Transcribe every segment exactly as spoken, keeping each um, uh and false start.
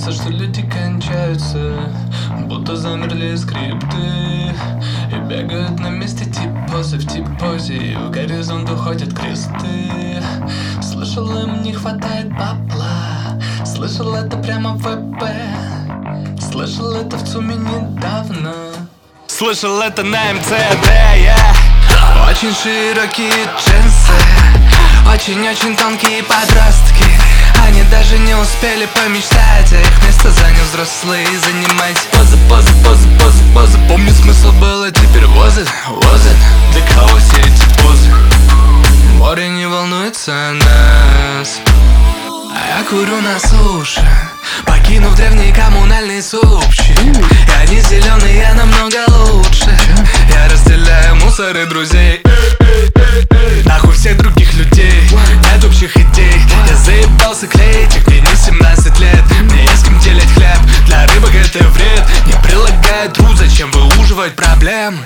кажется, что люди кончаются, будто замерли скрипты и бегают на месте тип-позы в тип-позе, и в горизонт уходят кресты. Слышал, им не хватает бабла, слышал это прямо в ВП, слышал это в ЦУМе недавно, слышал это на эм цэ дэ, yeah. Очень широкие джинсы, очень-очень тонкие подростки. Они даже не успели помечтать, а их место занял взрослый. Занимать позы, позы, позы, позы, позы. Помню, смысл был, а теперь was it, was it. Для кого все эти позы? Море не волнуется о нас, а я курю на суше, покинув древний коммунальный супчик. И они зеленые, я намного лучше. Я разделяю мусор и друзей, нахуй всех других людей, нет общих идей. Я заебался клеить, их мне не семнадцать лет. Мне не с кем делить хлеб, для рыбок это вред. Не прилагая труд, зачем выуживать проблем?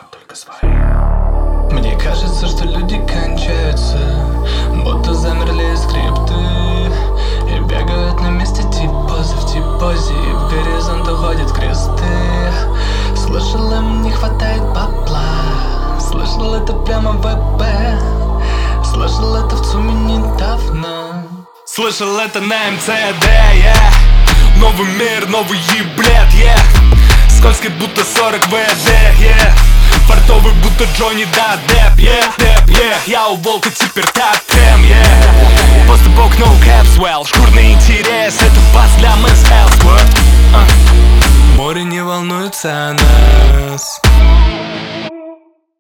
Мне кажется, что люди кончаются, будто замерли скрипты и бегают на месте тип-позы в тип-позе, и в горизонт уходят кресты. Слышал, им не хватает бабла, слышал это прямо в ВП, слышал это в ЦУМе недавно, слышал это на эм цэ дэ, yeah. Новый мир, новый еблет, yeah. Скользкий, будто сорок вэ дэ, yeah. Фартовый, будто Джонни да Депп, yeah, Депп, yeah. Я у волка теперь топ-крем, yeah. Поступок no caps, well.